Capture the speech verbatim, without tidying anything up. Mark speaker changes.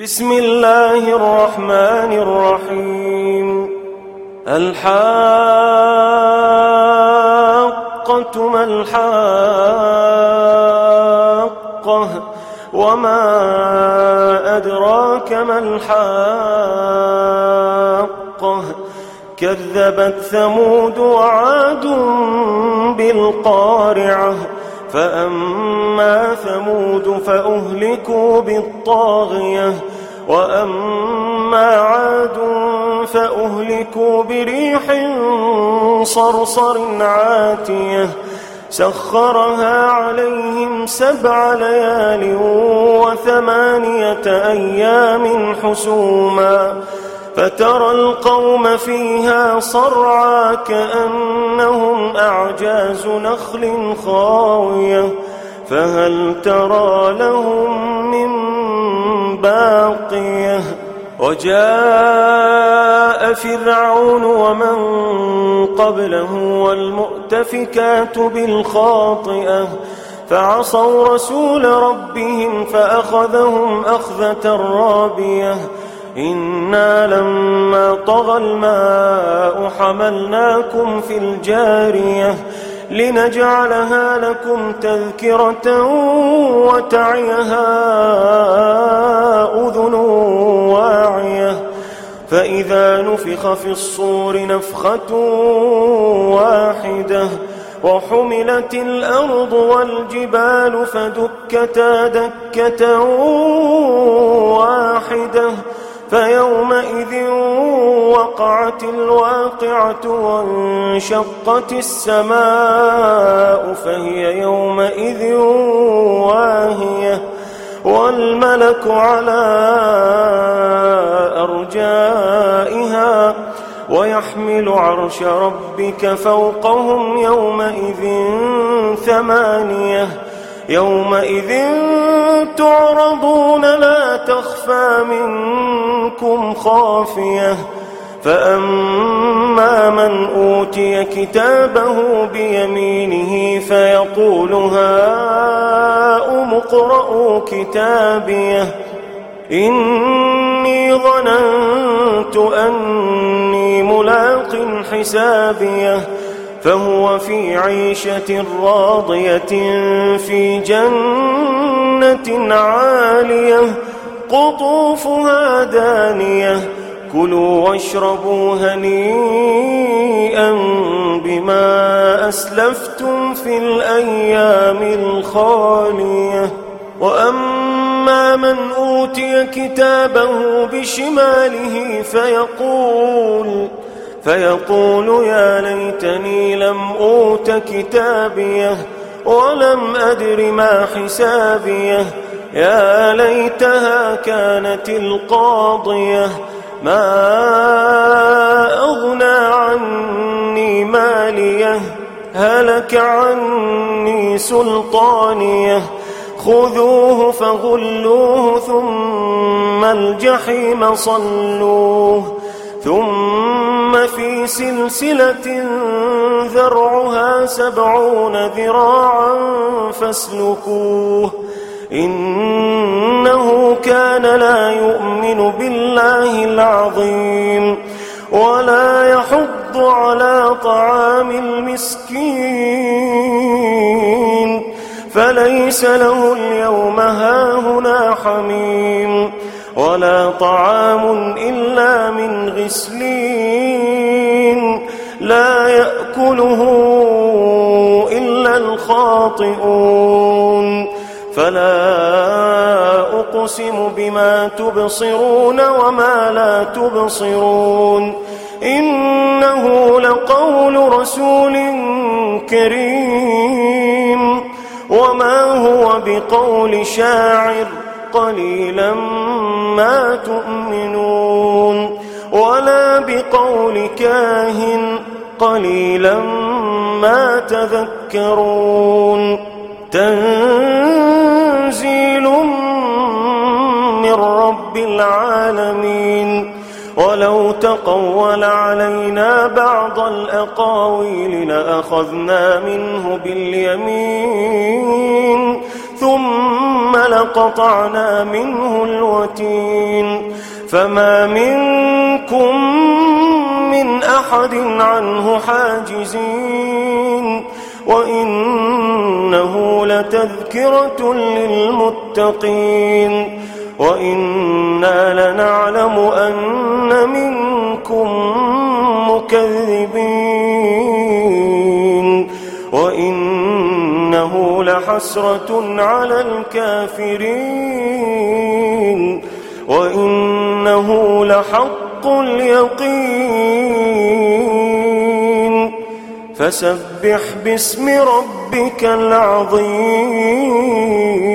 Speaker 1: بسم الله الرحمن الرحيم. الحاقة ما الحاقة وما أدراك ما الحاقة كذبت ثمود وعاد بالقارعة فأما ثمود فأهلكوا بالطاغية وأما عاد فأهلكوا بريح صرصر عاتية سخرها عليهم سبع ليال وثمانية أيام حسوما فترى القوم فيها صرعى كأنهم أعجاز نخل خاوية فهل ترى لهم من باقية. وجاء فرعون ومن قبله والمؤتفكات بالخاطئة فعصوا رسول ربهم فأخذهم أخذة رابية إنا لما طغى الماء حملناكم في الجارية لنجعلها لكم تذكرة وتعيها أذن واعية فإذا نفخ في الصور نفخة واحدة وحملت الأرض والجبال فدكتا دكة واحدة فيومئذ وقعت الواقعة وانشقت السماء فهي يومئذ واهية والملك على أرجائها ويحمل عرش ربك فوقهم يومئذ ثمانية يومئذ تعرضون لا تخفى منكم خافية فأما من أوتي كتابه بيمينه فيقول هاؤم اقرءوا كتابيه إني ظننت أني ملاق حسابيه فهو في عيشة راضية في جنة عالية قطوفها دانية كلوا واشربوا هنيئا بما أسلفتم في الأيام الخالية. وأما من أوتي كتابه بشماله فيقول فيقول يا ليتني لم أوت كتابيه ولم أدر ما حسابيه يا ليتها كانت القاضية ما أغنى عني ماليه هلك عني سلطانيه خذوه فغلوه ثم الجحيم صلوه ثم في سلسلة ذرعها سبعون ذراعا فاسلكوه إنه كان لا يؤمن بالله العظيم ولا يحض على طعام المسكين فليس له اليوم هاهنا حميم ولا طعام إلا من غسلين لا يأكله إلا الخاطئون فلا أقسم بما تبصرون وما لا تبصرون إنه لقول رسول كريم وما هو بقول شاعر قليلا ما تؤمنون ولا بقول كاهن قليلا ما تذكرون تنزيل من رب العالمين ولو تقول علينا بعض الأقاويل لأخذنا منه باليمين ثم لقطعنا منه الوتين فما منكم من أحد عنه حاجزين وإنه لتذكرة للمتقين وإنا لنعلم أن منكم مكذبين وإنه لحسرة على الكافرين وإنه لحق اليقين فسبح باسم ربك العظيم.